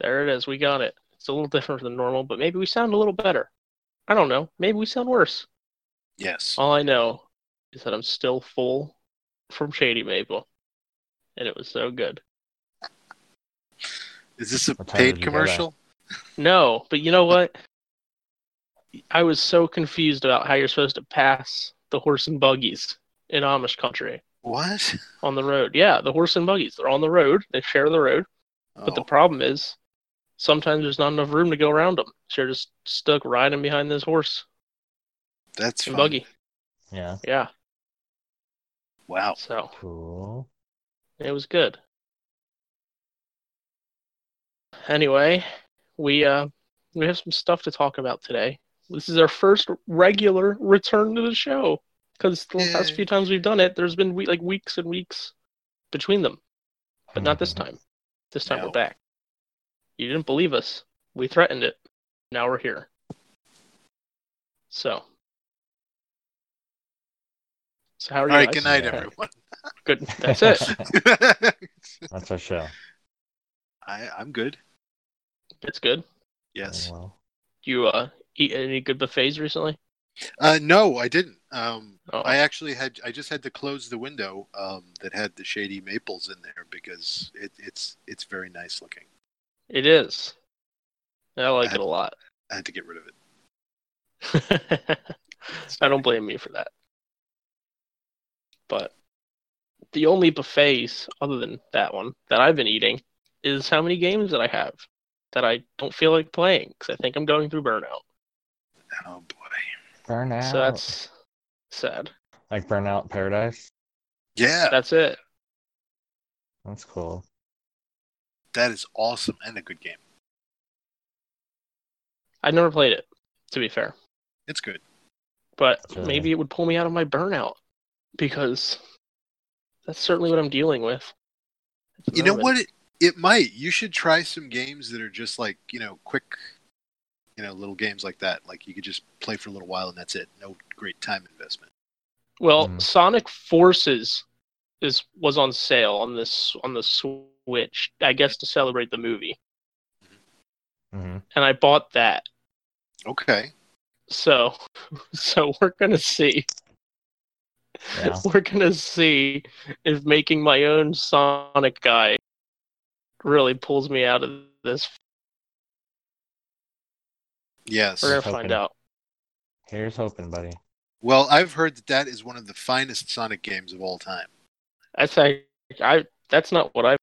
There it is. We got it. It's a little different than normal, but maybe we sound a little better. I don't know. Maybe we sound worse. Yes. All I know is that I'm still full from Shady Maple, and it was so good. Is this a What time paid did you go commercial? No, but you know what? I was so confused about how you're supposed to pass the horse and buggies in Amish country What? on the road. Yeah, the horse and buggies. They're on the road. They share the road. But the Oh, problem is, sometimes there's not enough room to go around them. So you're just stuck riding behind this horse that's and fun. buggy. Yeah. Yeah. Wow. So Cool. it was good. Anyway, we have some stuff to talk about today. This is our first regular return to the show because the past few times we've done it, there's been weeks and weeks between them, but not this time. This time No. we're back. You didn't believe us. We threatened it. Now we're here. So how are you All right, guys? good night, Yeah. everyone. Good. That's it. That's our show. I'm good. It's good. Yes. Well, You eat any good buffets recently? No, I didn't. Oh. I just had to close the window that had the shady maples in there because it's very nice looking. It is. I like it a lot. I had to get rid of it. I don't blame you for that. But the only buffets other than that one that I've been eating is how many games that I have that I don't feel like playing because I think I'm going through burnout. Oh boy. Burnout. So that's sad. Like Burnout Paradise. Yeah, That's it. That's cool. that is awesome and a good game. I never played it, to be fair. It's good. But Really? maybe it would pull me out of my burnout because that's certainly what I'm dealing with. at the You know moment. what? It might. You should try some games that are just like, quick, little games like that. Like you could just play for a little while and that's it. No great time investment. Well, Mhm. Sonic Forces was on sale on the Switch, I guess to celebrate the movie. Mm-hmm. And I bought that. Okay. So we're gonna see. Yeah. We're gonna see if making my own Sonic guy really pulls me out of this. Yes. We're gonna Hoping. find out. Here's hoping, buddy. Well, I've heard that is one of the finest Sonic games of all time. That's not what I.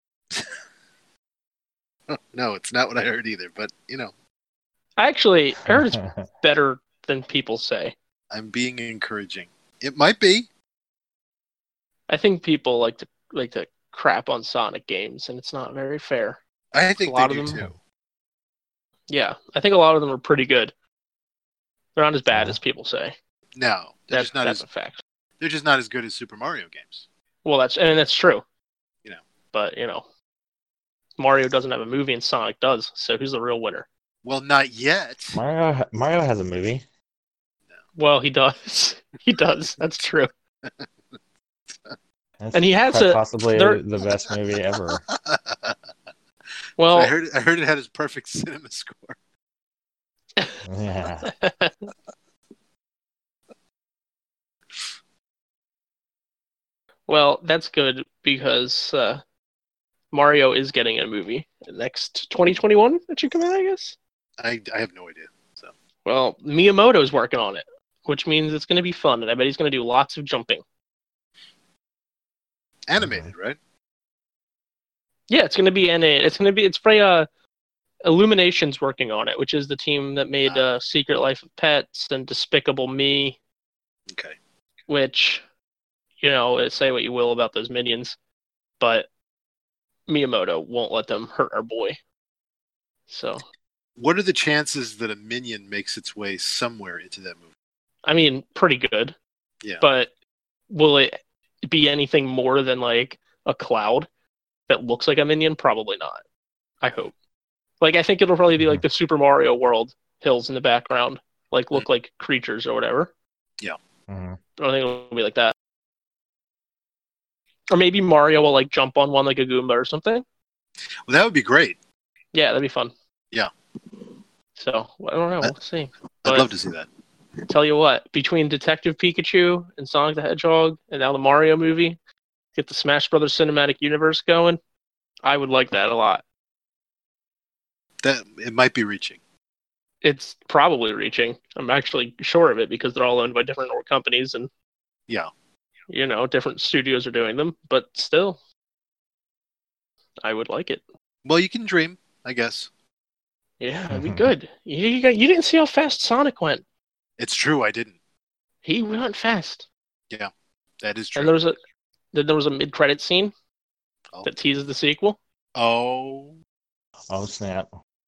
No, it's not what I heard either, but, I actually heard it's better than people say. I'm being encouraging. It might be. I think people like to crap on Sonic games, and it's not very fair. I think A lot they of do them- too. Yeah, I think a lot of them are pretty good. They're not as bad Yeah. as people say. No, they're just not That's as a fact. they're just not as good as Super Mario games. Well, that's true. You know. But Mario doesn't have a movie, and Sonic does. So who's the real winner? Well, not yet. Mario has a movie. Well, he does. He does. That's true. That's And he has quite a- possibly there- the best movie ever. Well, I heard it had his perfect cinema score. Yeah. well, that's good because Mario is getting a movie next 2021 that should come out, I guess. I have no idea. So Well, Miyamoto's working on it, which means it's going to be fun, and I bet he's going to do lots of jumping. animated, right? Yeah, it's going to be it's probably Illumination's working on it, which is the team that made Secret Life of Pets and Despicable Me, Okay. which, say what you will about those minions, but Miyamoto won't let them hurt our boy. So, What are the chances that a minion makes its way somewhere into that movie? I mean, pretty good. Yeah. But will it be anything more than like a cloud that looks like a minion? Probably not. I hope. Like, I think it'll probably be like the Super Mario World hills in the background, like look like creatures or whatever. Mhm. I don't think it'll be like that. Or maybe Mario will like jump on one like a Goomba or something. Well, that would be great. Yeah, that'd be fun. Yeah. So I don't know. We'll see. I'd love to see that. Tell you what, between Detective Pikachu and Sonic the Hedgehog, and now the Mario movie, get the Smash Brothers cinematic universe going. I would like that a lot. That it might be reaching. It's probably reaching. I'm actually sure of it because they're all owned by different companies and Yeah. Different studios are doing them. But still, I would like it. Well, you can dream, I guess. Yeah, it'd be good. You didn't see how fast Sonic went. It's true, I didn't. He went fast. Yeah, that is true. And there was a mid-credit scene that teases the sequel. Oh snap!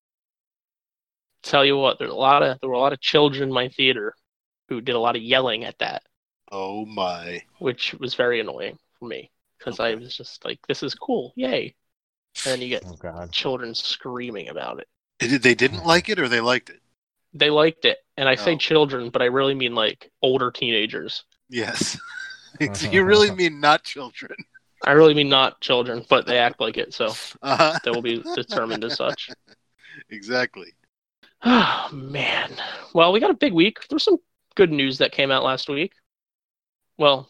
Tell you what, there were a lot of children in my theater who did a lot of yelling at that. Oh my! Which was very annoying for me because I was just like, "This is cool, yay!" And then you get children screaming about it. They didn't like it, or they liked it? They liked it, and I say children, but I really mean like older teenagers. Yes, you really mean not children. I really mean not children, but they act like it, so they will be determined as such. Exactly. Oh, man. Well, we got a big week. There's some good news that came out last week. Well,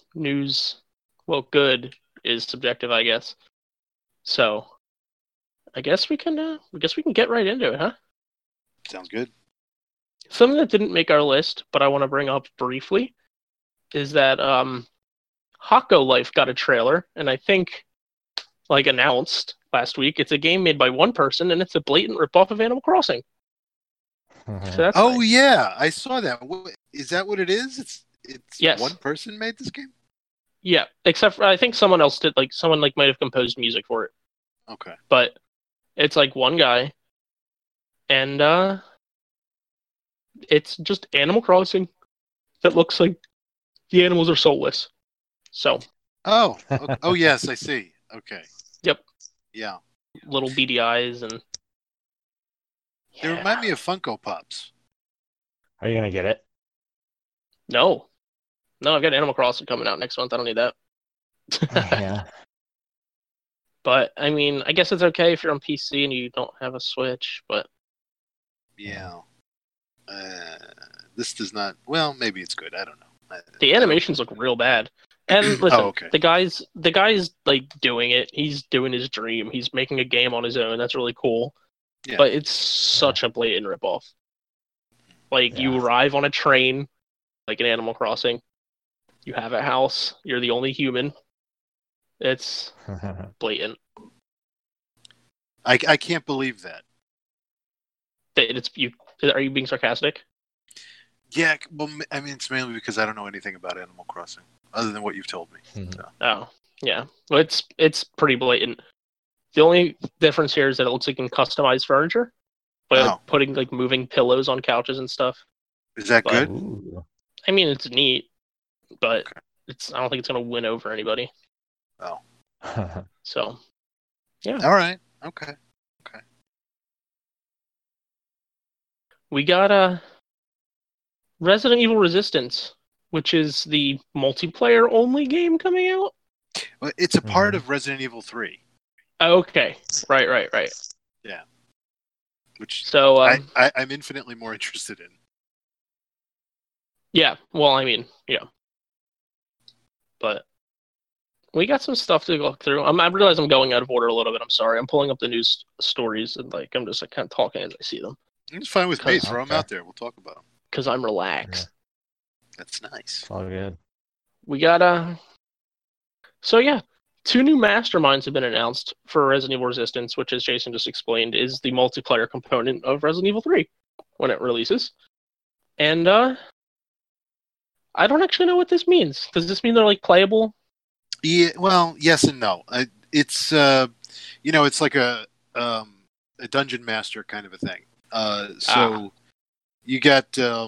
good is subjective, I guess. So, I guess we can get right into it, huh? Sounds good. Something that didn't make our list, but I want to bring up briefly, is that Hako Life got a trailer, and I think, announced last week, it's a game made by one person, and it's a blatant ripoff of Animal Crossing. So that's nice. Yeah, I saw that. Is that what it is? It's yes. One person made this game? Yeah, except for I think someone else did, someone might have composed music for it. Okay. But it's one guy, and it's just Animal Crossing that looks like the animals are soulless. So. Oh yes, I see. Okay. Yep. Yeah. Little beady eyes and. They remind me of Funko Pops. Are you gonna get it? No, I've got Animal Crossing coming out next month. I don't need that. Yeah. But I mean, I guess it's okay if you're on PC and you don't have a Switch. But yeah, this does not. Well, maybe it's good. I don't know. The animations look real bad. And listen, the guy's doing it. He's doing his dream. He's making a game on his own. That's really cool. Yeah. But it's such a blatant ripoff. You arrive on a train, like in Animal Crossing. You have a house. You're the only human. It's blatant. I can't believe that. It's you. Are you being sarcastic? Yeah, well, I mean, it's mainly because I don't know anything about Animal Crossing other than what you've told me. So. Oh, yeah. Well, it's pretty blatant. The only difference here is that it looks like you can customize furniture by putting moving pillows on couches and stuff. Is that good? I mean, it's neat, but I don't think it's going to win over anybody. Oh. So, yeah. All right. Okay. We got Resident Evil Resistance, which is the multiplayer only game coming out. Well, it's a part of Resident Evil 3. Okay. Right. Yeah. Which I'm infinitely more interested in. Yeah. Well, I mean, yeah. But we got some stuff to go through. I realize I'm going out of order a little bit. I'm sorry. I'm pulling up the news stories and I'm just kind of talking as I see them. It's fine with me. Throw them out there. We'll talk about them. Because I'm relaxed. Yeah. That's nice. It's all good. We got So yeah, 2 new masterminds have been announced for Resident Evil Resistance, which, as Jason just explained, is the multiplayer component of Resident Evil 3 when it releases. And I don't actually know what this means. Does this mean they're playable? Yeah. Well, yes and no. It's it's like a dungeon master kind of a thing. So you got, 2.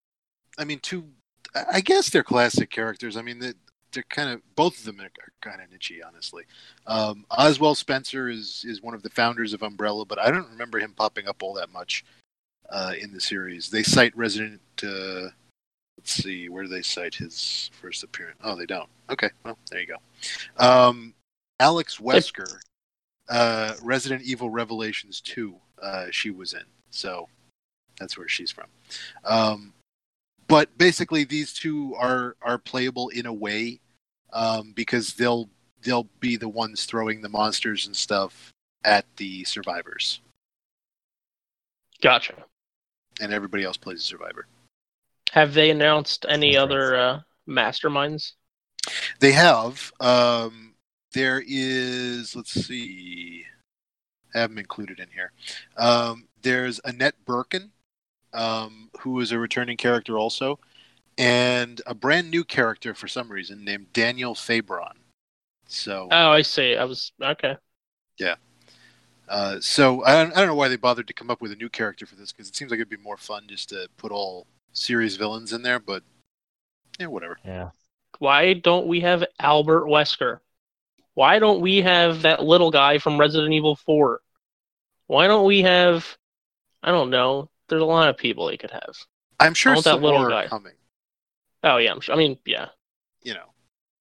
I guess they're classic characters. I mean, they're kind of, both of them are kind of niche, honestly. Oswald Spencer is one of the founders of Umbrella, but I don't remember him popping up all that much in the series. They cite Resident. Let's see, where do they cite his first appearance? Oh, they don't. Okay, well, there you go. Alex Wesker, Resident Evil Revelations 2. she was in. So that's where she's from. But basically, these two are playable in a way because they'll be the ones throwing the monsters and stuff at the survivors. Gotcha. And everybody else plays a survivor. Have they announced any other masterminds? They have. There is, let's see, I have them included in here. There's Annette Birkin, who is a returning character also, and a brand new character for some reason named Daniel Fabron. So. Oh, I see. Okay. Yeah. So I don't know why they bothered to come up with a new character for this, because it seems like it'd be more fun just to put all series villains in there, but yeah, whatever. Yeah. Why don't we have Albert Wesker? Why don't we have that little guy from Resident Evil 4? Why don't we have, I don't know, there's a lot of people they could have. I'm sure that some little more guy are coming. Oh, yeah, I'm sure. I mean, yeah. You know,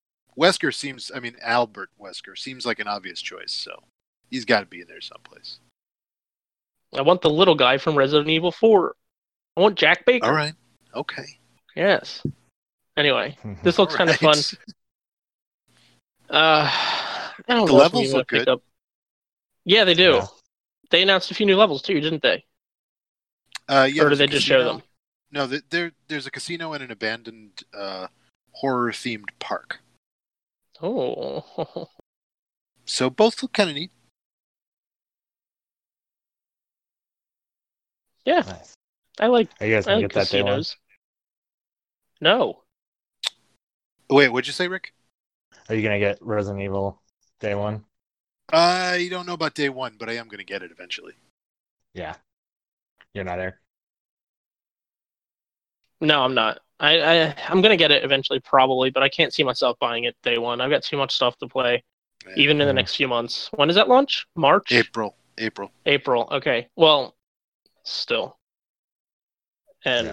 Albert Wesker seems like an obvious choice, so he's got to be in there someplace. I want the little guy from Resident Evil 4. I want Jack Baker. All right. Okay. Yes. Anyway, this looks kind of fun. I don't know. The levels look good. Yeah, they do. Yeah. They announced a few new levels too, didn't they? Yeah, or did they just show them? No, there's a casino and an abandoned horror-themed park. Oh. So both look kind of neat. Yeah. Nice. I like Are you guys gonna get that day one? casinos. No. Wait, what'd you say, Rick? Are you gonna get Resident Evil day one? I don't know about day one, but I am going to get it eventually. Yeah. You're not there. No, I'm not. I'm gonna get it eventually, probably, but I can't see myself buying it day one. I've got too much stuff to play, even in the next few months. When does that launch? March? April. Okay. Well, still. And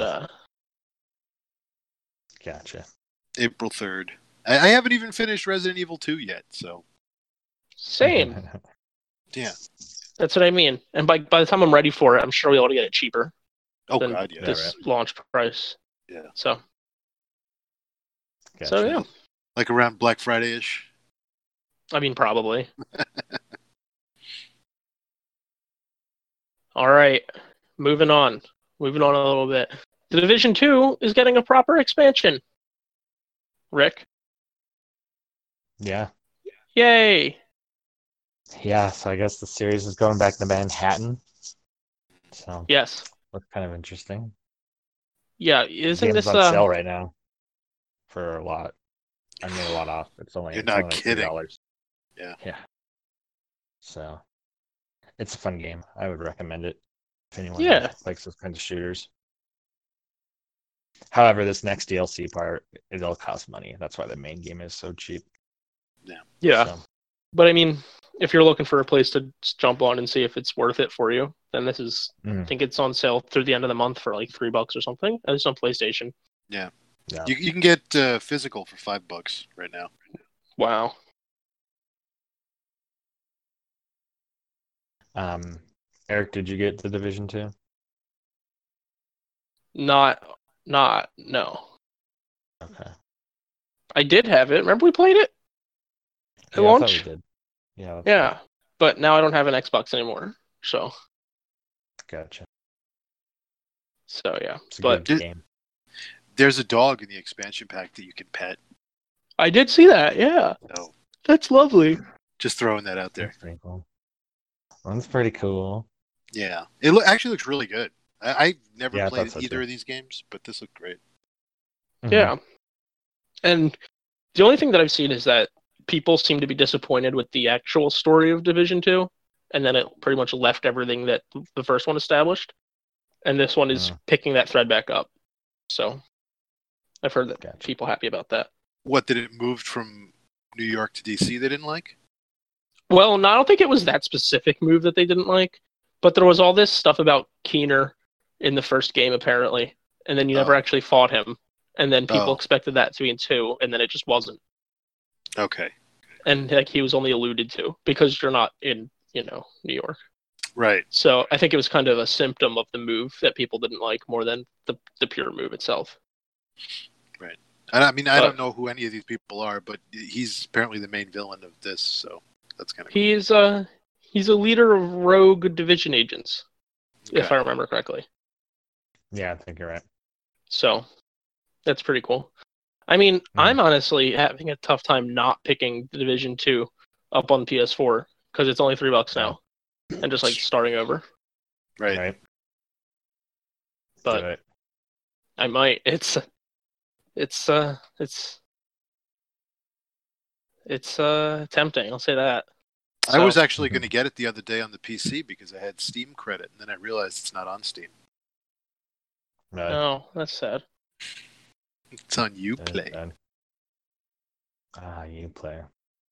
Gotcha. April 3rd. I haven't even finished Resident Evil 2 yet, so. Same. Yeah. That's what I mean. And by the time I'm ready for it, I'm sure we'll be able to get it cheaper. Oh, than God, yeah. this launch price. Yeah. So. Gotcha. So, yeah. Like around Black Friday-ish? I mean, probably. All right. Moving on a little bit. The Division 2 is getting a proper expansion. Rick? Yeah. Yay! Yeah, so I guess the series is going back to Manhattan. So Yes. that's kind of interesting. Yeah, The isn't game's this on sale right now for a lot. I mean, a lot off. You're It's not only like kidding. $3. Yeah. Yeah. So it's a fun game. I would recommend it if anyone likes those kinds of shooters. However, this next DLC part, it'll cost money. That's why the main game is so cheap. Yeah. So, But I mean, if you're looking for a place to jump on and see if it's worth it for you, then this is, I think it's on sale through the end of the month for like $3 or something. It's on PlayStation. Yeah. yeah. You can get physical for $5 right now. Wow. Eric, did you get the Division 2? No. Okay. I did have it. Remember we played it? At Yeah, I thought launch? we did. Yeah. Yeah. But now I don't have an Xbox anymore. So Gotcha. yeah. It's a But good game. There's a dog in the expansion pack that you can pet. I did see that, yeah. So That's lovely. just throwing that out there. That's pretty cool. That's pretty cool. Yeah. It actually looks really good. I never Yeah, I played thought so, either too. of these games, but this looked great. Mhm. Yeah. And the only thing that I've seen is that people seem to be disappointed with the actual story of Division 2, and then it pretty much left everything that the first one established. And this one is picking that thread back up. So I've heard that Gotcha. people happy about that. What, did it moved from New York to DC they didn't like? Well, no, I don't think it was that specific move that they didn't like, but there was all this stuff about Keener in the first game, apparently, and then you never actually fought him, and then people expected that to be in 2, and then it just wasn't. Okay. And like he was only alluded to because you're not in, New York. Right. So I think it was kind of a symptom of the move that people didn't like more than the pure move itself. Right. And I mean, I don't know who any of these people are, but he's apparently the main villain of this, so that's kind of cool. He's a leader of rogue division agents, Okay. if I remember correctly. Yeah, I think you're right. So that's pretty cool. I mean, I'm honestly having a tough time not picking the Division 2 up on PS4 because it's only $3 now, and just like starting over. Right. But I might. It's tempting. I'll say that. I was actually going to get it the other day on the PC because I had Steam credit, and then I realized it's not on Steam. Right. Oh, that's sad. It's on Uplay. Uplay.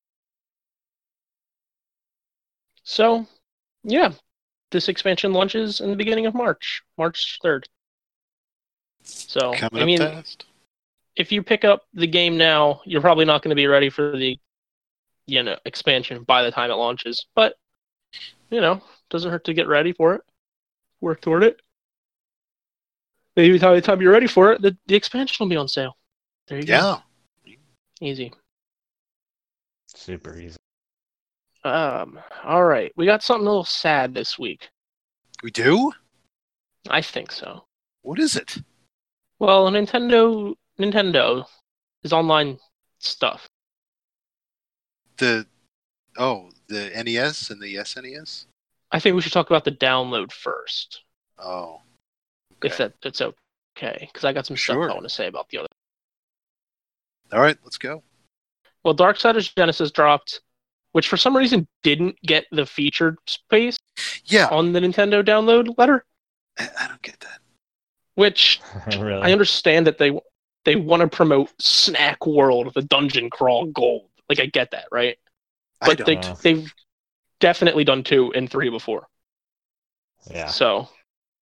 So, yeah, this expansion launches in the beginning of March 3rd. So, Coming I mean, up fast. If you pick up the game now, you're probably not going to be ready for the, expansion by the time it launches. But, doesn't hurt to get ready for it. Work toward it. Maybe by the time you're ready for it, the expansion will be on sale. There you go. Yeah. Easy. Super easy. All right. We got something a little sad this week. We do? I think so. What is it? Well, Nintendo is online stuff. The NES and the SNES? I think we should talk about the download first. Oh. Okay. If that's okay. Because I got some stuff I want to say about the other. All right, let's go. Well, Darksiders Genesis dropped, which for some reason didn't get the featured space on the Nintendo download letter. I don't get that. Which really? I understand that they want to promote Snack World, the Dungeon Crawl Gold. Like, I get that, right? But they've definitely done 2 and 3 before. Yeah. So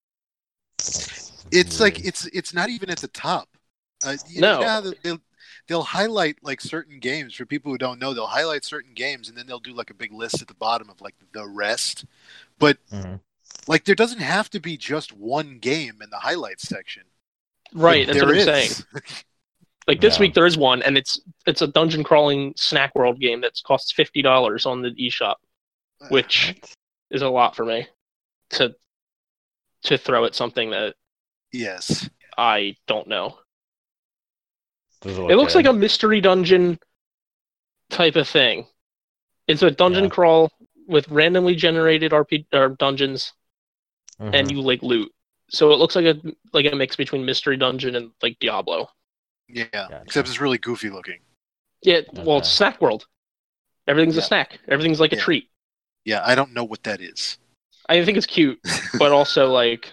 it's like it's not even at the top. They'll highlight like certain games for people who don't know. They'll highlight certain games and then they'll do like a big list at the bottom of like the rest. But like there doesn't have to be just one game in the highlights section. Right, that's what I'm saying. Like this week there is one, and it's a dungeon crawling Snack World game that costs $50 on the eShop, which is a lot for me to throw at something that I don't know. It looks like a mystery dungeon type of thing. It's a dungeon crawl with randomly generated dungeons, and you like loot. So it looks like a mix between Mystery Dungeon and like Diablo. Yeah, except it's really goofy looking. Yeah, well, it's Snack World. Everything's a snack. Everything's like a treat. Yeah, I don't know what that is. I think it's cute, but also like,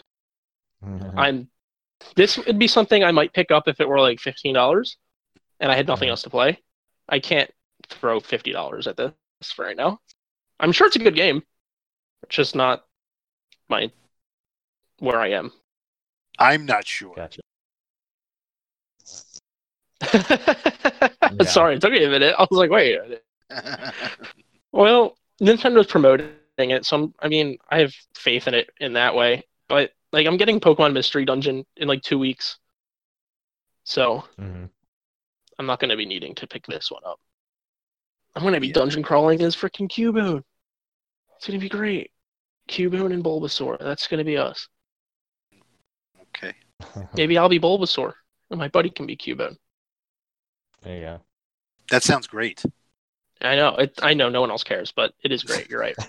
this would be something I might pick up if it were like $15, and I had nothing else to play. I can't throw $50 at this for right now. I'm sure it's a good game. It's just not where I am. I'm not sure. Gotcha. Sorry, it took me a minute. I was like, wait. Well, Nintendo's promoting it, so I have faith in it in that way. But like, I'm getting Pokemon Mystery Dungeon in like 2 weeks, so I'm not going to be needing to pick this one up. I'm going to be dungeon crawling as freaking Cubone. It's going to be great. Cubone and Bulbasaur. That's going to be us. Okay. Maybe I'll be Bulbasaur, and my buddy can be Cubone. There you go. That sounds great. I know. I know no one else cares, but it is great. You're right.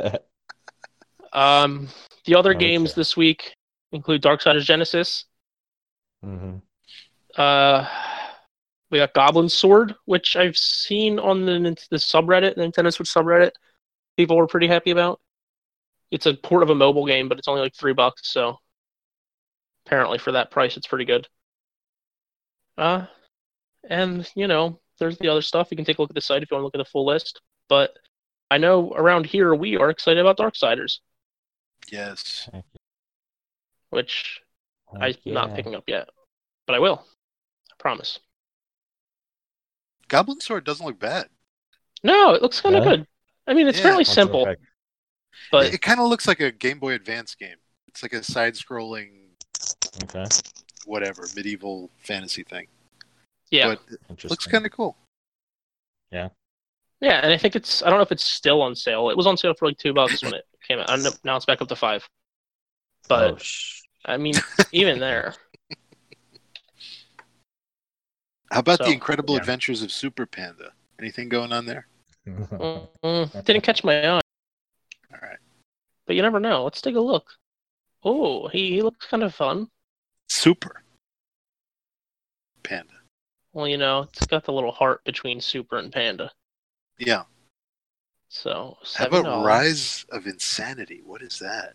The other games this week include Darksiders Genesis. We got Goblin Sword, which I've seen on the subreddit, the Nintendo Switch subreddit. People were pretty happy about. It's a port of a mobile game, but it's only like $3, so apparently for that price, it's pretty good. And, there's the other stuff. You can take a look at the site if you want to look at the full list. But I know around here we are excited about Darksiders. Yes. Which I'm not picking up yet. But I will. I promise. Goblin Sword doesn't look bad. No, it looks kind of good. It's fairly simple. But it kind of looks like a Game Boy Advance game. It's like a side-scrolling, whatever, medieval fantasy thing. Yeah, but it looks kind of cool. Yeah. Yeah, and I think I don't know if it's still on sale. It was on sale for like $2 when it came out. Now it's back up to $5. But I mean, even there. How about the Incredible Adventures of Super Panda? Anything going on there? Didn't catch my eye. All right. But you never know. Let's take a look. Oh, he looks kind of fun. Super Panda. Well, it's got the little heart between Super and Panda. Yeah. So, $7. How about Rise of Insanity? What is that?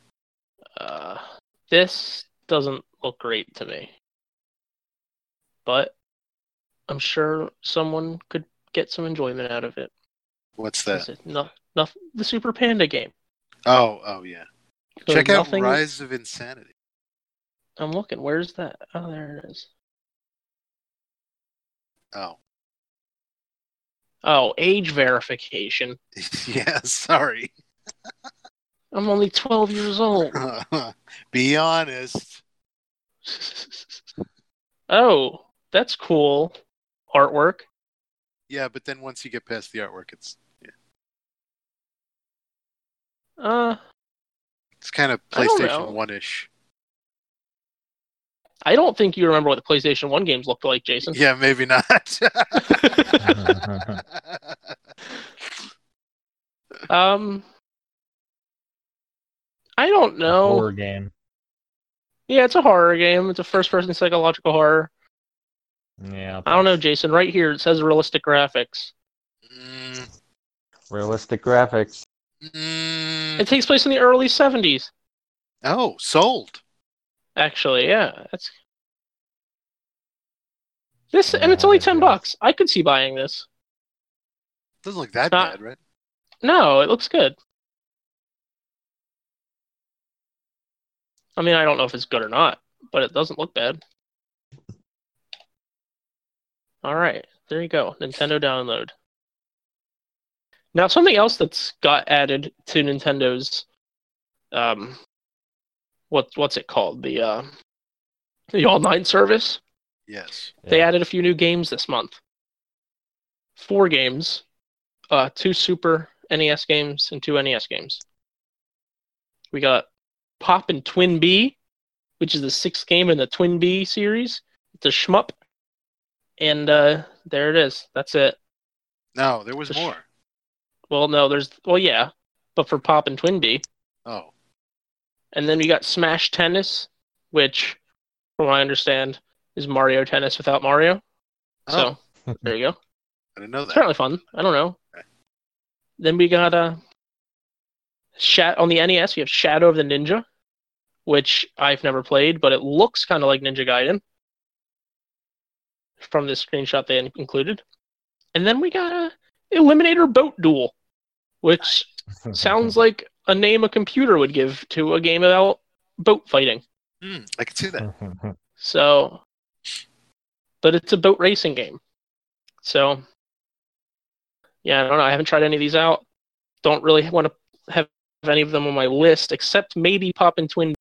This doesn't look great to me. But I'm sure someone could get some enjoyment out of it. What's that? The Super Panda game. Oh yeah. Check out Rise of Insanity. I'm looking. Where's that? Oh, there it is. Oh, age verification. Yeah, sorry. I'm only 12 years old. Be honest. Oh, that's cool. Artwork. Yeah, but then once you get past the artwork, it's it's kind of PlayStation 1-ish. I don't think you remember what the PlayStation 1 games looked like, Jason. Yeah, maybe not. I don't know. Horror game. Yeah, it's a horror game. It's a first-person psychological horror. Yeah. I don't know, Jason. Right here it says realistic graphics. Realistic graphics. It takes place in the early 70s. Oh, sold. Actually, yeah. And it's only $10. I could see buying this. Doesn't look that bad, right? No, it looks good. I mean, I don't know if it's good or not, but it doesn't look bad. All right, there you go. Nintendo download. Now, something else that's got added to Nintendo's, what's it called? The online service. Yes. They added a few new games this month. 4 games, 2 Super NES games and 2 NES games. We got Poppin' Twin B, which is the 6th game in the Twin B series. It's a shmup. And there it is. That's it. No, there was more. Well, no, yeah, but for Poppin' Twin B. Oh. And then we got Smash Tennis, which, from what I understand, is Mario Tennis without Mario. Oh. So, there you go. I didn't know that. It's apparently fun. I don't know. Okay. Then we got on the NES, we have Shadow of the Ninja, which I've never played, but it looks kind of like Ninja Gaiden from the screenshot they included. And then we got Eliminator Boat Duel, which sounds like a name a computer would give to a game about boat fighting. I can see that. So, but it's a boat racing game. So, yeah, I don't know. I haven't tried any of these out. Don't really want to have any of them on my list, except maybe Poppin' Twin.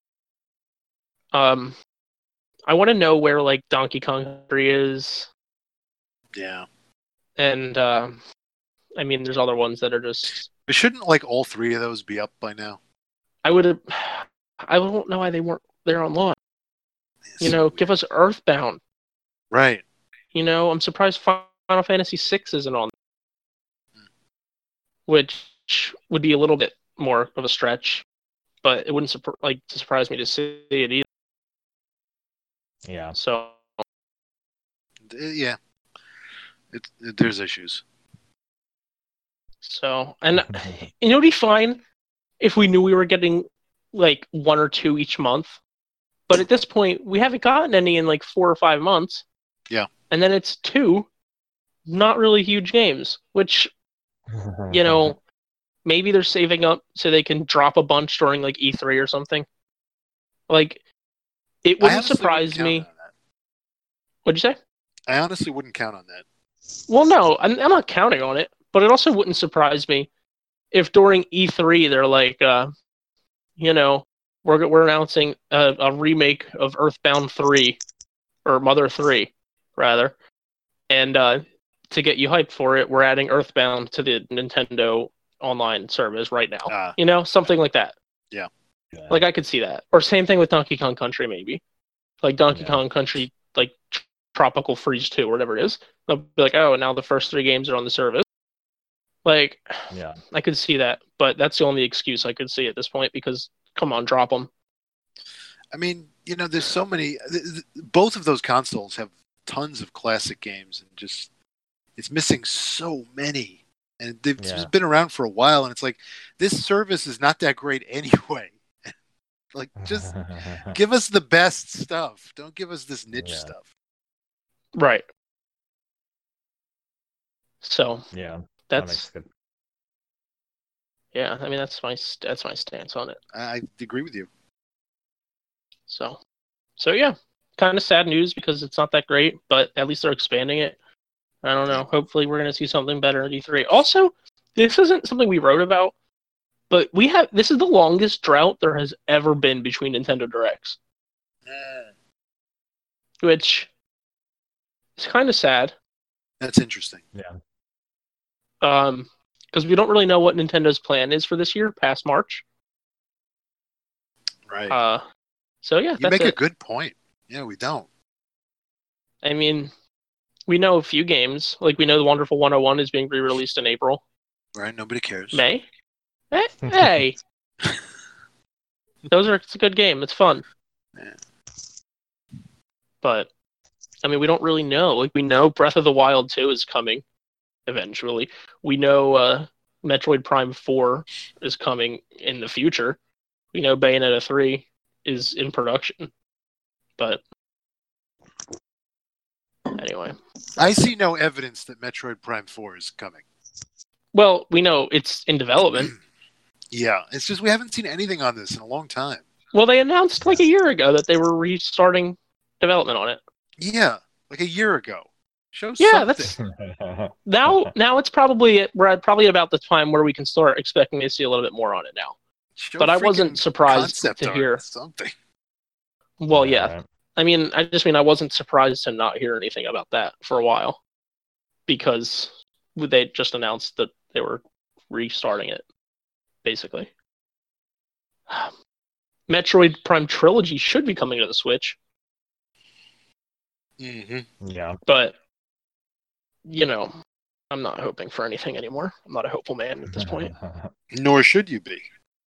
I want to know where like Donkey Kong Country is. Yeah. And I mean, there's other ones that are just. But shouldn't like all 3 of those be up by now? I don't know why they weren't there on launch. Give us Earthbound. Right. I'm surprised Final Fantasy VI isn't on. Which would be a little bit more of a stretch, but it wouldn't surprise me to see it either. Yeah. So. Yeah. There's issues. So, and it'd be fine if we knew we were getting like 1 or 2 each month. But at this point, we haven't gotten any in like 4 or 5 months. Yeah. And then it's 2 not really huge games, which, maybe they're saving up so they can drop a bunch during like E3 or something. Like, it wouldn't surprise me. What'd you say? I honestly wouldn't count on that. Well, no, I'm not counting on it, but it also wouldn't surprise me if during E3 they're like, we're announcing a remake of Earthbound 3 or Mother 3 rather, and to get you hyped for it, we're adding Earthbound to the Nintendo online service right now. Something like that. Yeah. Like I could see that. Or same thing with Donkey Kong Country, maybe. Like Donkey Kong Country, like Tropical Freeze 2, or whatever it is. They'll be like, oh, now the first 3 games are on the service. Like, I could see that, but that's the only excuse I could see at this point because, come on, drop them. I mean, there's so many. Both of those consoles have tons of classic games, and just it's missing so many. And they've just been around for a while, and it's like this service is not that great anyway. Like, just give us the best stuff. Don't give us this niche stuff. Right. So that's good. Yeah, I mean that's my stance on it. I agree with you. So yeah, kind of sad news because it's not that great, but at least they're expanding it. I don't know. Hopefully, we're gonna see something better at E3. Also, this isn't something we wrote about, but this is the longest drought there has ever been between Nintendo Directs, which is kind of sad. That's interesting. Yeah. Because we don't really know what Nintendo's plan is for this year past March. Right. So yeah, you make a good point. Yeah, we don't. I mean, we know a few games. Like we know the Wonderful 101 is being re-released in April. Right. Nobody cares. May. Hey. It's a good game. It's fun. Yeah. But I mean, we don't really know. Like we know Breath of the Wild 2 is coming eventually. We know Metroid Prime 4 is coming in the future. We know Bayonetta 3 is in production. But anyway. I see no evidence that Metroid Prime 4 is coming. Well, we know it's in development. Yeah, it's just we haven't seen anything on this in a long time. Well, they announced like a year ago that they were restarting development on it. Yeah, like a year ago. Show something. Now it's probably we're at about the time where we can start expecting to see a little bit more on it now. But I wasn't surprised to hear something. Well, yeah. Right. I mean, I wasn't surprised to not hear anything about that for a while because they just announced that they were restarting it, basically. Metroid Prime Trilogy should be coming to the Switch. Mm-hmm. Yeah. But, I'm not hoping for anything anymore. I'm not a hopeful man at this point. Nor should you be.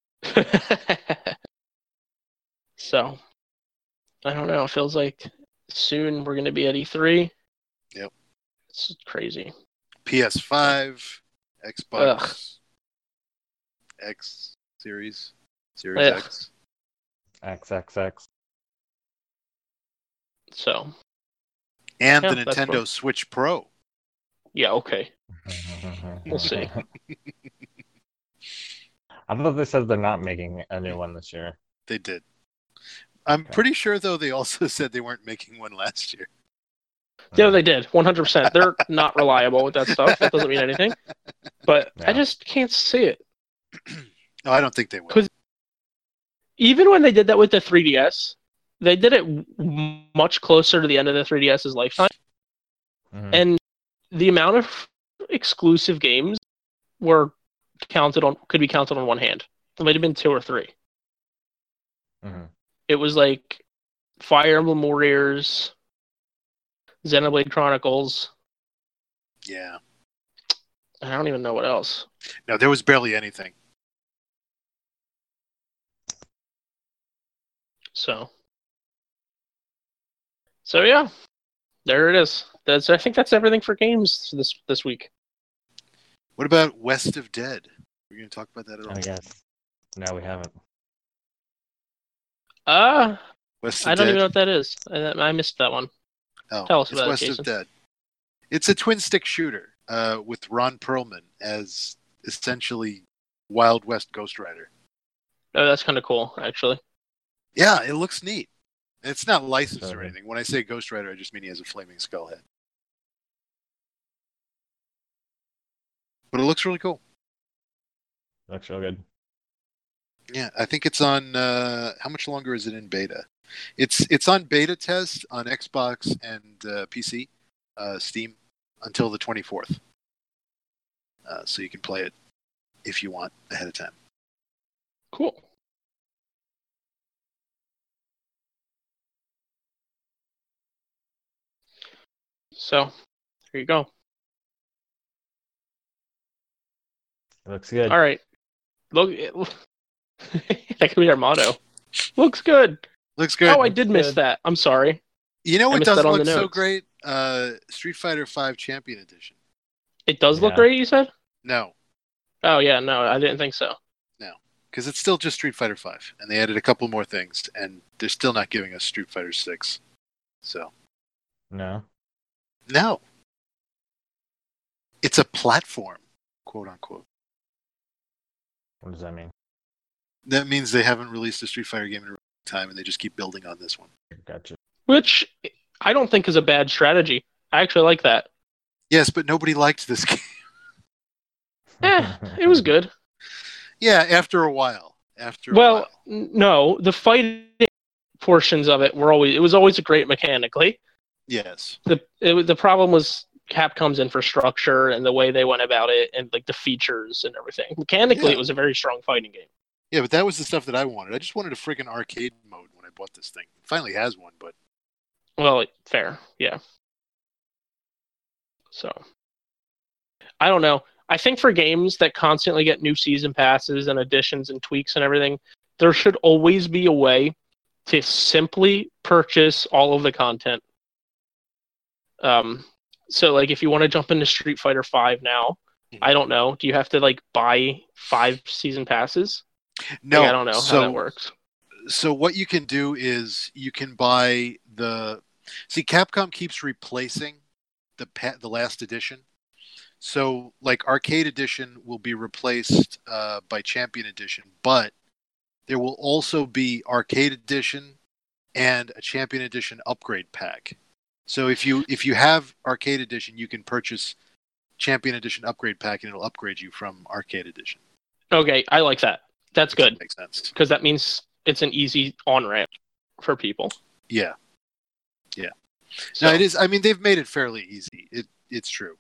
So, I don't know. It feels like soon we're going to be at E3. Yep. It's crazy. PS5, Xbox, X Series X. XXX. So. And the Nintendo Switch Pro. Yeah, okay. We'll see. I thought they said they're not making a new one this year. They did. I'm pretty sure, though, they also said they weren't making one last year. Yeah, they did. 100%. They're not reliable with that stuff. That doesn't mean anything. But I just can't see it. No, I don't think they will. Because even when they did that with the 3DS, they did it much closer to the end of the 3DS's lifetime. Mm-hmm. And the amount of exclusive games could be counted on one hand. It might have been 2 or 3. Mm-hmm. It was like Fire Emblem Warriors, Xenoblade Chronicles. Yeah. I don't even know what else. No, there was barely anything. So yeah, there it is. I think that's everything for games this week. What about West of Dead? We're going to talk about that at all? I guess. No, we haven't. West of I don't Dead? even know what that is. I missed that one. Oh, tell us it's about West it, Jason. of Dead. It's a twin stick shooter with Ron Perlman as essentially Wild West Ghost Rider. Oh, that's kind of cool, actually. Yeah, it looks neat. It's not licensed or anything. When I say Ghost Rider, I just mean he has a flaming skull head. But it looks really cool. Looks real good. Yeah, I think it's on. How much longer is it in beta? It's on beta test on Xbox and PC, Steam, until the 24th. So you can play it if you want ahead of time. Cool. So, here you go. It looks good. All right. Look, that could be our motto. Looks good. Looks good. Oh, I did miss that. I'm sorry. You know I what missed that doesn't on the look so notes. great? Street Fighter V Champion Edition. It does look great, you said? No, Oh, yeah, no, I didn't think so. no, because it's still just Street Fighter V, and they added a couple more things, and they're still not giving us Street Fighter 6. So No. It's a platform, quote unquote. What does that mean? That means they haven't released a Street Fighter game in a long time, and they just keep building on this one. Gotcha. Which I don't think is a bad strategy. I actually like that. Yes, but nobody liked this game. It was good. Yeah, after a while. No, the fighting portions of it was always great mechanically. Yes. The problem was Capcom's infrastructure and the way they went about it, and like the features and everything. Mechanically, It was a very strong fighting game. Yeah, but that was the stuff that I wanted. I just wanted a freaking arcade mode when I bought this thing. It finally has one, but well, fair, yeah. So, I don't know. I think for games that constantly get new season passes and additions and tweaks and everything, there should always be a way to simply purchase all of the content. So like if you want to jump into Street Fighter V now, I don't know. Do you have to like buy 5 season passes? No, I don't know how that works. So what you can do is you can buy Capcom keeps replacing the last edition. So like Arcade Edition will be replaced by Champion Edition, but there will also be Arcade Edition and a Champion Edition upgrade pack. So if you have Arcade Edition, you can purchase Champion Edition upgrade pack, and it'll upgrade you from Arcade Edition. Okay, I like that. That's good. That makes sense. Because that means it's an easy on-ramp for people. Yeah. So, no, it is. I mean, they've made it fairly easy. It's true.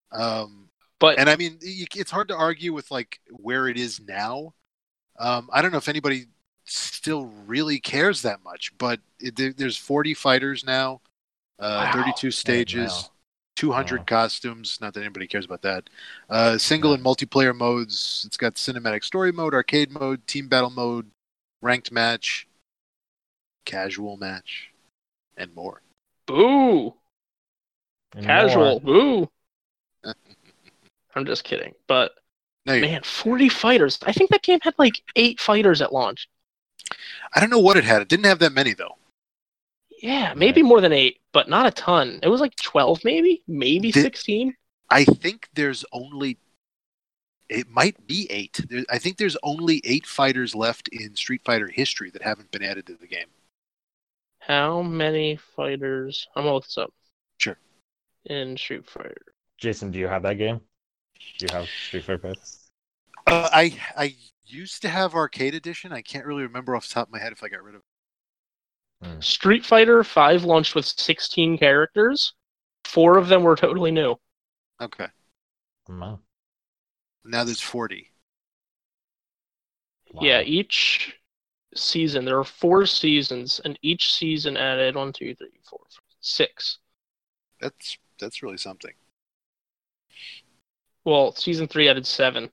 And I mean, it's hard to argue with like where it is now. I don't know if anybody still really cares that much, but there's 40 fighters now, 32 stages, 200 costumes. Not that anybody cares about that. Single and multiplayer modes. It's got cinematic story mode, arcade mode, team battle mode, ranked match, casual match, and more. Boo! Casual. Boo! I'm just kidding. But, man, 40 fighters. I think that game had like 8 fighters at launch. I don't know what it had. It didn't have that many, though. Yeah, maybe more than 8, but not a ton. It was like 12, maybe 16. I think there's only... It might be 8. I think there's only 8 fighters left in Street Fighter history that haven't been added to the game. How many fighters? I'm gonna look this up. Sure. In Street Fighter. Jason, do you have that game? Do you have Street Fighter? I used to have Arcade Edition. I can't really remember off the top of my head if I got rid of it. Street Fighter V launched with 16 characters. 4 of them were totally new. Okay. Wow. Now there's 40. Wow. Yeah, each season, there are 4 seasons, and each season added 1, 2, 3, 4, 5, 6. That's really something. Well, season 3 added 7.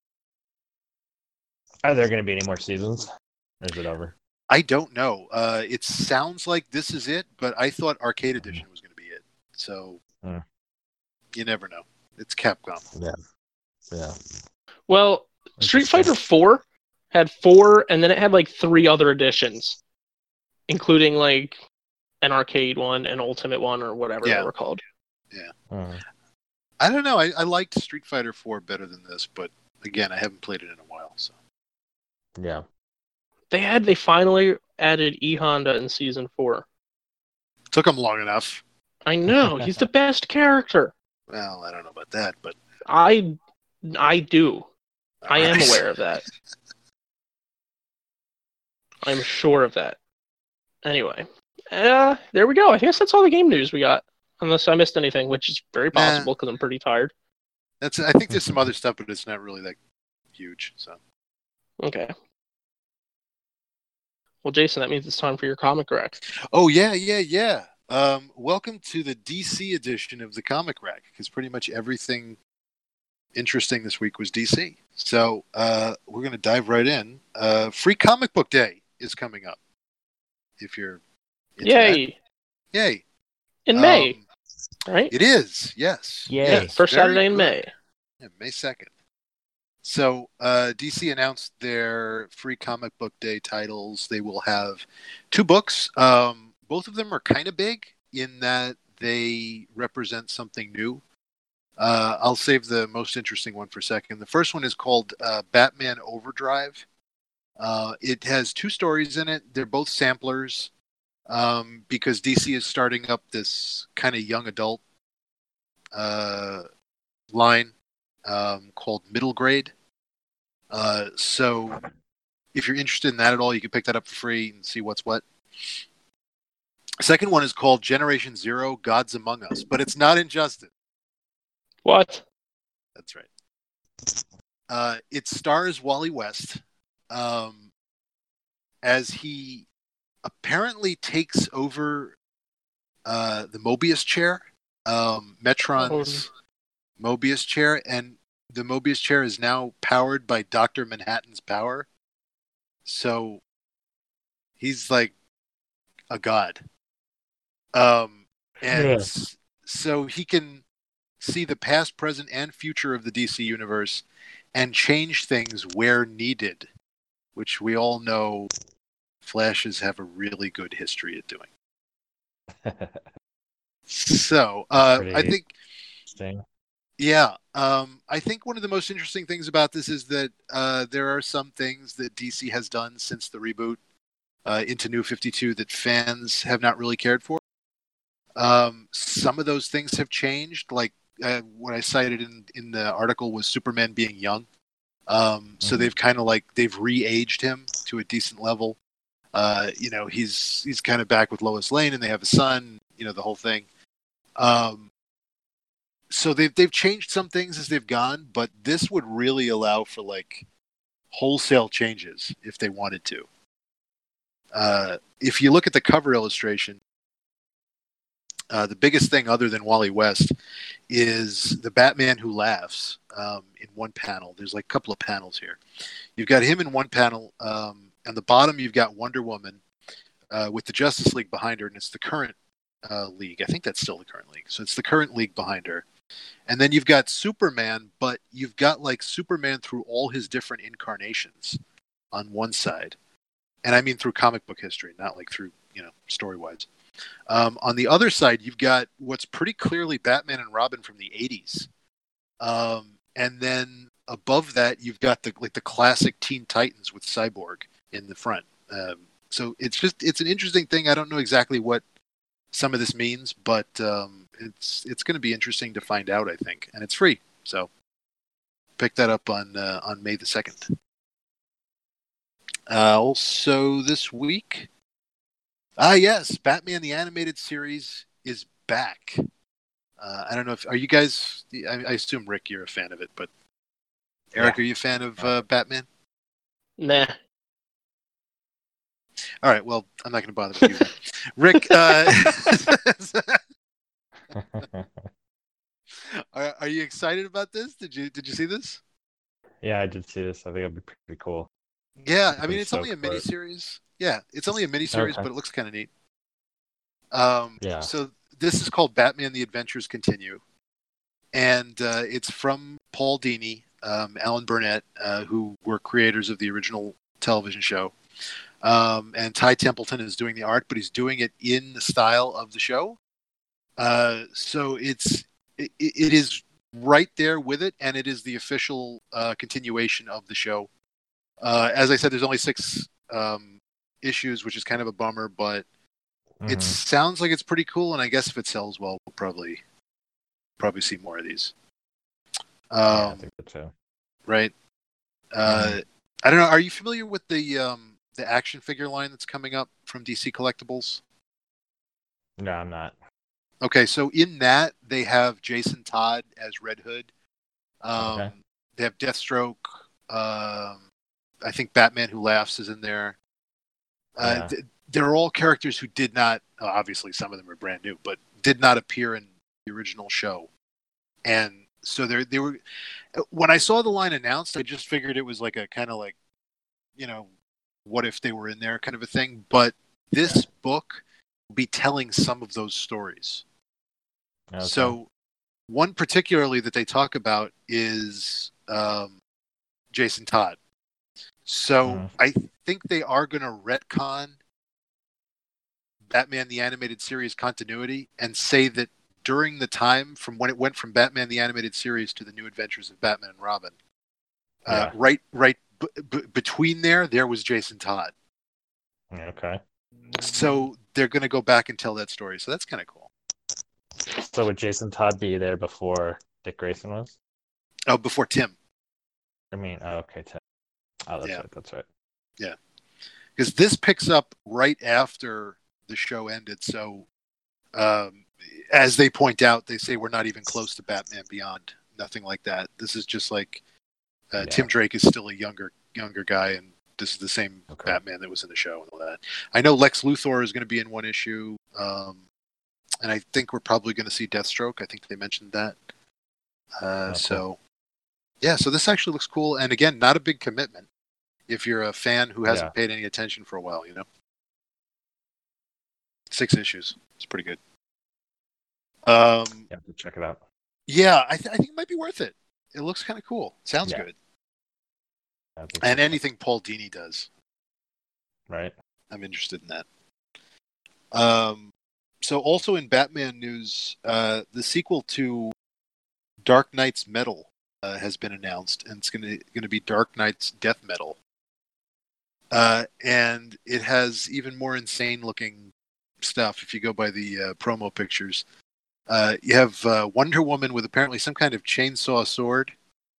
Are there going to be any more seasons? Or is it over? I don't know. It sounds like this is it, but I thought Arcade Edition was going to be it. So you never know. It's Capcom. Yeah. Well, Street Fighter 4 had 4, and then it had like 3 other editions, including like an arcade one, an ultimate one, or whatever they were called. Yeah. I don't know. I liked Street Fighter 4 better than this, but again, I haven't played it in a while. So. Yeah. They finally added E Honda in season 4. Took him long enough. I know. He's the best character. Well, I don't know about that, but I do. I am aware of that. I'm sure of that. Anyway, there we go. I guess that's all the game news we got. Unless I missed anything, which is very possible because I'm pretty tired. I think there's some other stuff, but it's not really that huge. So. Okay. Well, Jason, that means it's time for your comic rack. Oh yeah. Welcome to the DC edition of the comic rack, because pretty much everything interesting this week was DC. So we're going to dive right in. Free Comic Book Day is coming up. If you're into Yay! In May, right? It is. Yes. Yay! Yes, first Saturday in May. Yeah, May 2nd. So DC announced their Free Comic Book Day titles. They will have 2 books. Both of them are kind of big in that they represent something new. I'll save the most interesting one for a second. The first one is called Batman Overdrive. It has 2 stories in it. They're both samplers because DC is starting up this kind of young adult line called Middle Grade. So if you're interested in that at all, you can pick that up for free and see what's what. Second one is called Generation Zero, Gods Among Us, but it's not Injustice. What? That's right. It stars Wally West as he apparently takes over the Mobius chair, Metron's Mobius chair, and the Mobius chair is now powered by Dr. Manhattan's power. So he's like a god. So he can see the past, present, and future of the DC universe and change things where needed, which we all know Flashes have a really good history at doing. So I think, I think one of the most interesting things about this is that there are some things that DC has done since the reboot into New 52 that fans have not really cared for. Some of those things have changed, like what I cited in the article was Superman being young. So they've kind of they've re-aged him to a decent level. He's kind of back with Lois Lane, and they have a son. The whole thing. So they've changed some things as they've gone, but this would really allow for wholesale changes if they wanted to. If you look at the cover illustration, the biggest thing other than Wally West is the Batman who laughs in one panel. There's a couple of panels here. You've got him in one panel. On the bottom, you've got Wonder Woman with the Justice League behind her, and it's the current league. I think that's still the current league. So it's the current league behind her. And then you've got Superman, but you've got Superman through all his different incarnations on one side. And I mean through comic book history, not through, story-wise. On the other side, you've got what's pretty clearly Batman and Robin from the 80s. And then above that, you've got the classic Teen Titans with Cyborg in the front. So it's an interesting thing. I don't know exactly what some of this means, but it's going to be interesting to find out, I think. And it's free. So pick that up on May the 2nd. Also this week, yes, Batman the Animated Series is back. I don't know are you guys, I assume, Rick, you're a fan of it, but Eric, Are you a fan of Batman? Nah. All right, well, I'm not going to bother with you then. Rick, are you excited about this? Did you see this? Yeah, I did see this. I think it'll be pretty cool. Yeah, I mean, it's only a miniseries. Yeah, it's only a miniseries, but it looks kind of neat. So this is called Batman: The Adventures Continue, and it's from Paul Dini, Alan Burnett, who were creators of the original television show, and Ty Templeton is doing the art, but he's doing it in the style of the show. So it is right there with it, and it is the official continuation of the show. As I said, there's only 6 issues, which is kind of a bummer, but it sounds like it's pretty cool, and I guess if it sells well, we'll probably see more of these. I think so too. Right. I don't know. Are you familiar with the action figure line that's coming up from DC Collectibles? No, I'm not. Okay, so in that they have Jason Todd as Red Hood. Okay. They have Deathstroke. I think Batman Who Laughs is in there. Yeah. They're all characters who did not. Obviously, some of them are brand new, but did not appear in the original show. And so they were. When I saw the line announced, I just figured it was like a kind of like, what if they were in there kind of a thing. But this book will be telling some of those stories. Okay. So one particularly that they talk about is Jason Todd. So I think they are going to retcon Batman the Animated Series continuity and say that during the time from when it went from Batman the Animated Series to the New Adventures of Batman and Robin, right between there was Jason Todd. Okay. So they're going to go back and tell that story. So that's kind of cool. So would Jason Todd be there before Dick Grayson was? Oh, before Tim. Okay, Tim. Oh, that's right. That's right. Yeah. Because this picks up right after the show ended. So, as they point out, they say we're not even close to Batman Beyond. Nothing like that. This is just like Tim Drake is still a younger guy, and this is the same Batman that was in the show and all that. I know Lex Luthor is going to be in one issue, and I think we're probably going to see Deathstroke. I think they mentioned that. So this actually looks cool, and again, not a big commitment if you're a fan who hasn't paid any attention for a while. 6 issues. It's pretty good. Check it out. Yeah, I think it might be worth it. It looks kind of cool. Sounds good. And anything Paul Dini does. Right. I'm interested in that. So also in Batman news, the sequel to Dark Knight's Metal has been announced, and it's going to be Dark Knight's Death Metal. And it has even more insane looking stuff if you go by the promo pictures. You have Wonder Woman with apparently some kind of chainsaw sword.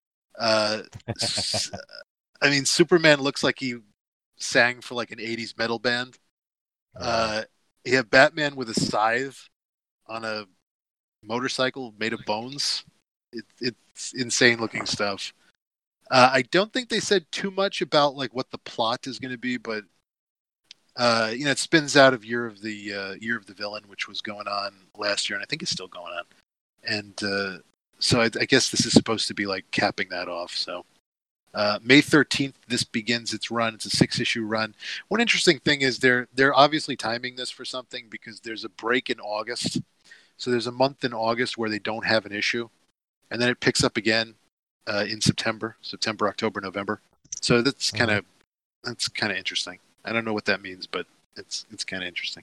Superman looks like he sang for like an 80s metal band. You have Batman with a scythe on a motorcycle made of bones. It's insane looking stuff. I don't think they said too much about like what the plot is going to be, but it spins out of Year of the Villain, which was going on last year, and I think it's still going on. And so I guess this is supposed to be like capping that off. So May 13th, this begins its run. It's a 6-issue run. One interesting thing is they're obviously timing this for something because there's a break in August. So there's a month in August where they don't have an issue, and then it picks up again in September, October, November. So that's kind of interesting. I don't know what that means, but it's kind of interesting.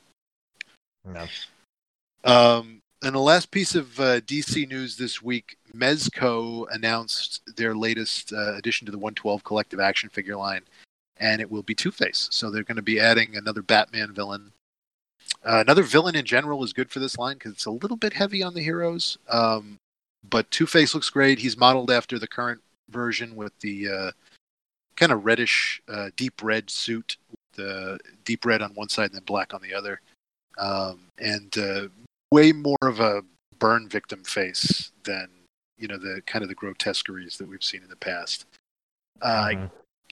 Yeah. And the last piece of DC news this week, Mezco announced their latest addition to the 112 collective action figure line, and it will be Two-Face. So they're going to be adding another Batman villain. Another villain in general is good for this line because it's a little bit heavy on the heroes. But Two-Face looks great. He's modeled after the current version with the kind of reddish, deep red suit, with deep red on one side and then black on the other. And way more of a burn victim face than the kind of the grotesqueries that we've seen in the past. I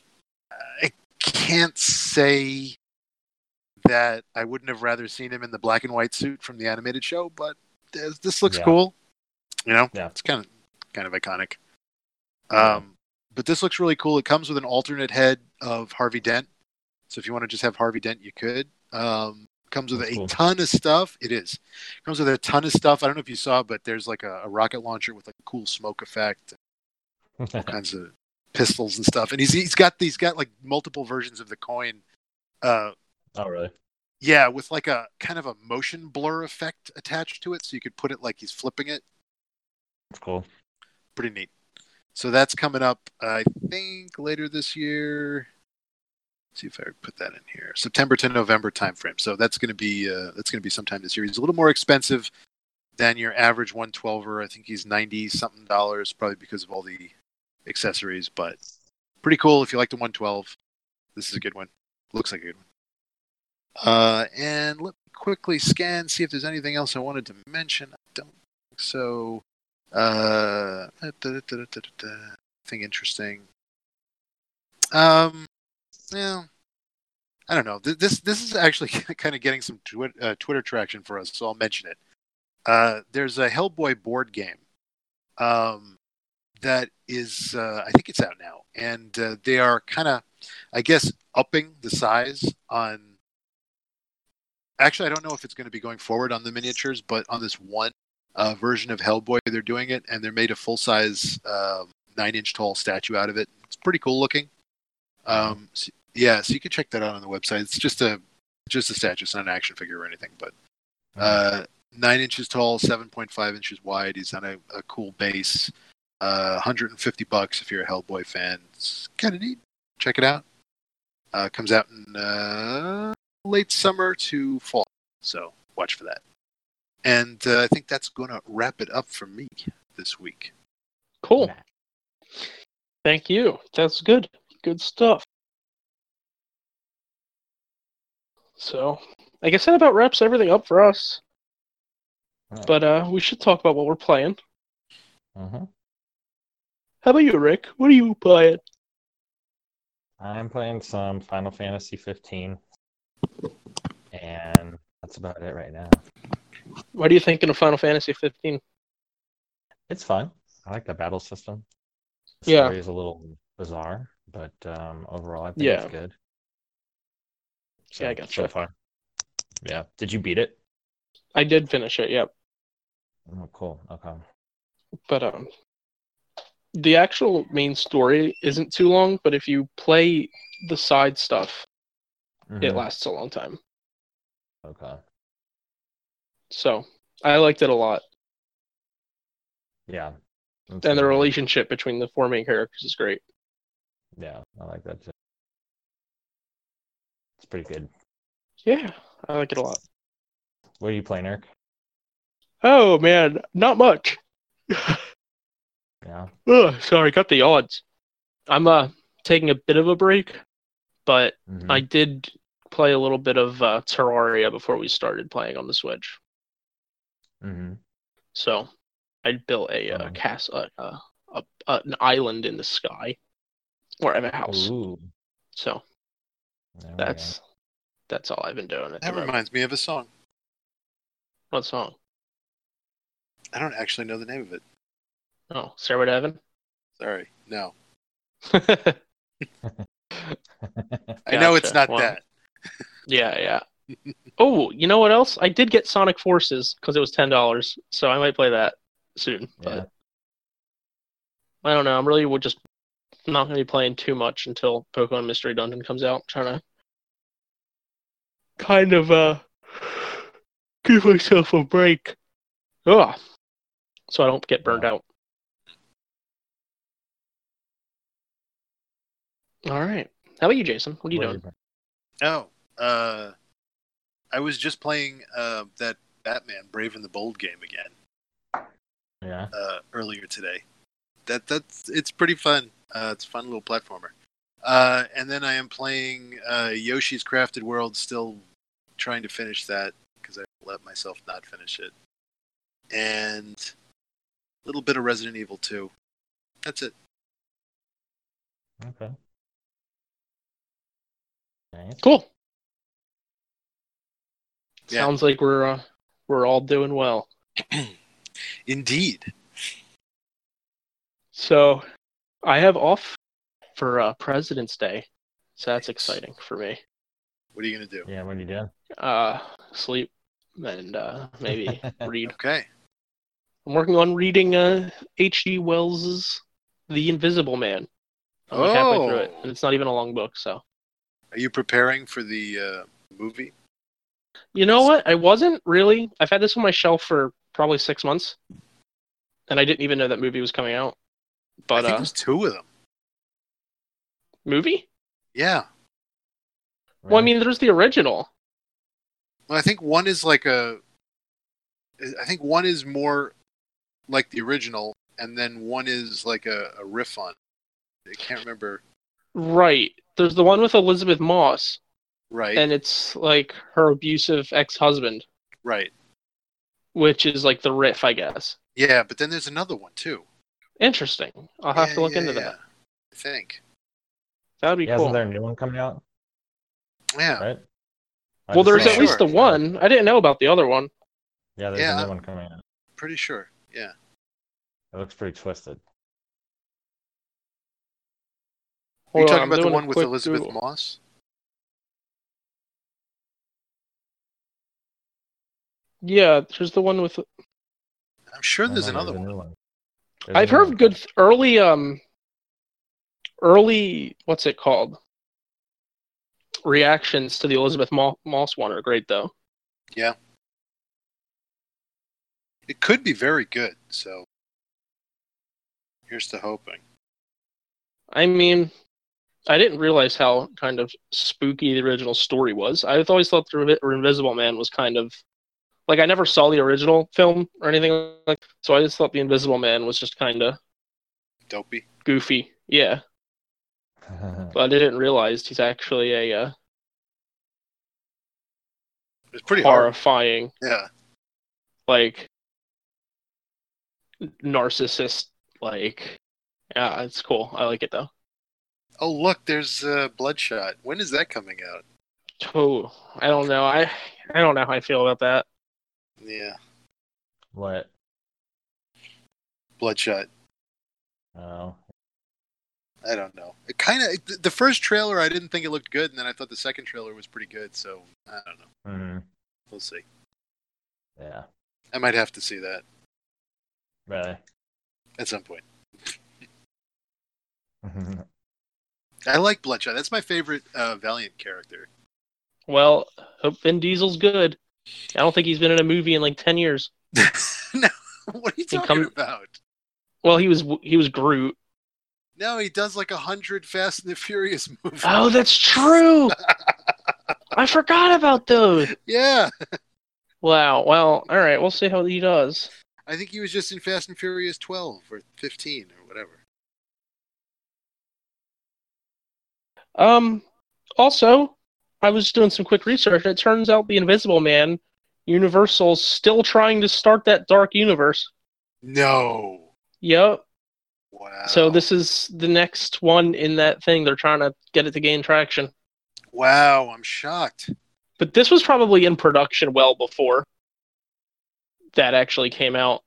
can't say that I wouldn't have rather seen him in the black and white suit from the animated show, but this looks cool. It's kind of iconic. But this looks really cool. It comes with an alternate head of Harvey Dent, so if you want to just have Harvey Dent, you could. Comes with a ton of stuff. Comes with a ton of stuff. I don't know if you saw, but there's like a rocket launcher with like a cool smoke effect, all kinds of pistols and stuff. And he's got like multiple versions of the coin. Oh, really? Yeah, with like a kind of a motion blur effect attached to it, so you could put it like he's flipping it. That's cool. Pretty neat. So that's coming up, I think, later this year. See if I put that in here. September to November timeframe. So that's going to be sometime this year. He's a little more expensive than your average 112er. I think he's $90 something, probably because of all the accessories, but pretty cool if you like the 112. This is a good one. Looks like a good one. And let me quickly scan, see if there's anything else I wanted to mention. I don't think so. Anything interesting? Well, I don't know. This is actually kind of getting some Twitter traction for us, so I'll mention it. There's a Hellboy board game that is, I think it's out now, and they are kind of, I guess, upping the size on. Actually, I don't know if it's going to be going forward on the miniatures, but on this one version of Hellboy, they're doing it, and they're made a full-size 9-inch tall statue out of it. It's pretty cool looking. So you can check that out on the website. It's just a statue. It's not an action figure or anything, but 9 inches tall, 7.5 inches wide. He's on a cool base. $150 if you're a Hellboy fan. It's kind of neat. Check it out. Comes out in late summer to fall, so watch for that. And I think that's going to wrap it up for me this week. Cool. Thank you. That's good. Good stuff. So, like I said, about wraps everything up for us. Right. But we should talk about what we're playing. Mm-hmm. How about you, Rick? What are you playing? I'm playing some Final Fantasy 15, and that's about it right now. What are you thinking of Final Fantasy 15? It's fun. I like the battle system. The story is a little bizarre, but overall I think it's good. So, I gotcha. So far. Yeah. Did you beat it? I did finish it, yep. Oh, cool. Okay. But the actual main story isn't too long, but if you play the side stuff, it lasts a long time. Okay. So, I liked it a lot. Yeah. And the relationship between the four main characters is great. Yeah, I like that too. It's pretty good. Yeah, I like it a lot. What are you playing, Eric? Oh, man, not much. Yeah. Ugh, sorry, got the odds. I'm taking a bit of a break, but I did play a little bit of Terraria before we started playing on the Switch. So I built a castle, an island in the sky, where I have a house. Ooh. So that's all I've been doing. That reminds me of a song. What song? I don't actually know the name of it. Oh, Stairway to Heaven? Sorry, no. Gotcha. I know it's not that. Yeah. Oh, you know what else? I did get Sonic Forces because it was $10, so I might play that soon. But I don't know. I'm really just not going to be playing too much until Pokemon Mystery Dungeon comes out. I'm trying to kind of give myself a break. So I don't get burned out. All right. How about you, Jason? What are you doing? I was just playing that Batman Brave and the Bold game again. Yeah. Earlier today. It's pretty fun. It's a fun little platformer. And then I am playing Yoshi's Crafted World, still trying to finish that because I let myself not finish it. And a little bit of Resident Evil 2. That's it. Okay. Nice. Cool. Yeah. Sounds like we're all doing well. Indeed. So, I have off for President's Day, so that's exciting for me. What are you gonna do? Yeah, what are you doing? Sleep and maybe read. Okay. I'm working on reading H.G. Wells's The Invisible Man. I'm like halfway through it, and it's not even a long book. So, are you preparing for the movie? You know what? I wasn't really. I've had this on my shelf for probably 6 months, and I didn't even know that movie was coming out. But I think there's 2 of them. Movie? Yeah. Well, I mean, there's the original. Well, I think one is I think one is more like the original, and then one is like a riff on. I can't remember. Right. There's the one with Elizabeth Moss, Right. and it's like her abusive ex-husband, Right. which is like the riff, I guess. Yeah, but then there's another one too. Interesting. I'll have to look into that. I think. That'd be cool. Isn't there a new one coming out? Yeah. Right? Well, there's at least the one. I didn't know about the other one. Yeah, there's a new one coming out. Pretty sure. Yeah. It looks pretty twisted. Are you talking about the one with Elizabeth Moss? Yeah, there's the one with. I'm sure there's another one. I've heard good early what's it called? Reactions to the Elizabeth Moss one are great though. Yeah. It could be very good, so here's to hoping. I mean, I didn't realize how kind of spooky the original story was. I've always thought the Invisible Man was kind of like, I never saw the original film or anything like that, so I just thought the Invisible Man was just kind of dopey, goofy. Yeah. But I didn't realize he's actually a it's pretty horrifying. Yeah. Like narcissist, like, yeah, it's cool. I like it though. Oh, look, there's Bloodshot. When is that coming out? Oh, I don't know. I don't know how I feel about that. Yeah. What? Bloodshot. Oh. I don't know. It kind of, the first trailer, I didn't think it looked good, and then I thought the second trailer was pretty good, so I don't know. Mm-hmm. We'll see. Yeah. I might have to see that. Really? At some point. I like Bloodshot. That's my favorite Valiant character. Well, hope Vin Diesel's good. I don't think he's been in a movie in like 10 years. No, what are you talking about? Well, he was Groot. No, he does like 100 Fast and the Furious movies. Oh, that's true. I forgot about those. Yeah. Wow. Well, all right. We'll see how he does. I think he was just in Fast and Furious 12 or 15 or whatever. Also, I was doing some quick research, and it turns out the Invisible Man, Universal's still trying to start that dark universe. No. Yep. Wow. So this is the next one in that thing. They're trying to get it to gain traction. Wow, I'm shocked. But this was probably in production well before that actually came out,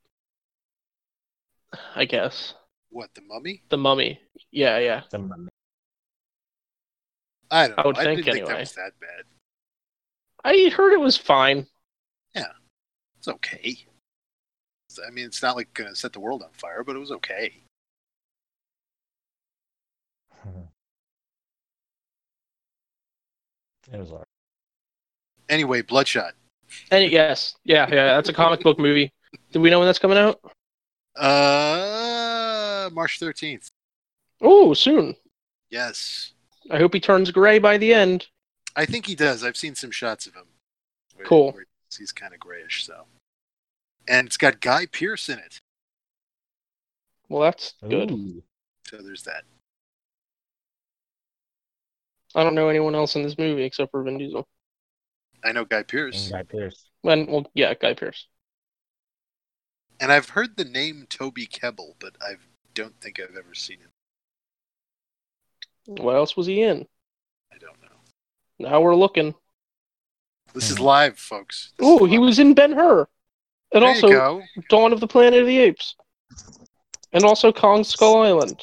I guess. What, The Mummy? The Mummy. Yeah. The Mummy. I don't know. I would I think didn't anyway. think that was that bad. I heard it was fine. Yeah. It's okay. I mean, it's not like going to set the world on fire, but it was okay. It was alright. Anyway, Bloodshot. Yes. Yeah. That's a comic book movie. Do we know when that's coming out? March 13th. Oh, soon. Yes. I hope he turns gray by the end. I think he does. I've seen some shots of him. Cool. Where he's kind of grayish, so. And it's got Guy Pearce in it. Well, that's good. Ooh. So there's that. I don't know anyone else in this movie except for Vin Diesel. I know Guy Pearce. And Guy Pearce. Guy Pearce. And I've heard the name Toby Kebbell, but I don't think I've ever seen him. What else was he in? I don't know. Now we're looking. This is live, folks. Oh, he was in Ben-Hur. And there also you go. Dawn of the Planet of the Apes. And also Kong Skull Island.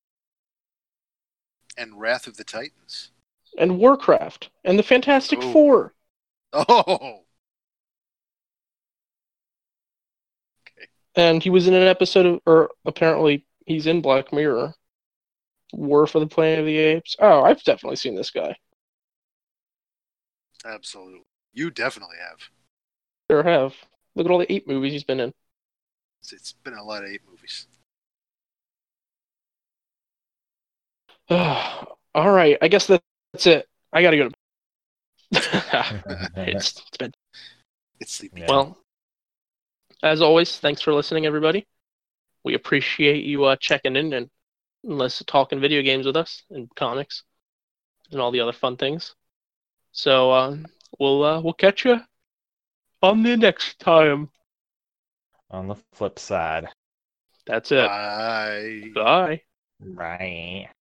And Wrath of the Titans. And Warcraft. And the Fantastic Four. Oh! Okay. And he was in an episode of, or apparently he's in Black Mirror. War for the Planet of the Apes. Oh, I've definitely seen this guy. Absolutely. You definitely have. Sure have. Look at all the ape movies he's been in. It's been a lot of ape movies. All right, I guess that's it. I gotta go to bed. It's been. It's sleepy. Yeah. Well, as always, thanks for listening, everybody. We appreciate you checking in, and unless talking video games with us and comics and all the other fun things. So we'll catch you on the next time. On the flip side. That's it. Bye. Bye. Right.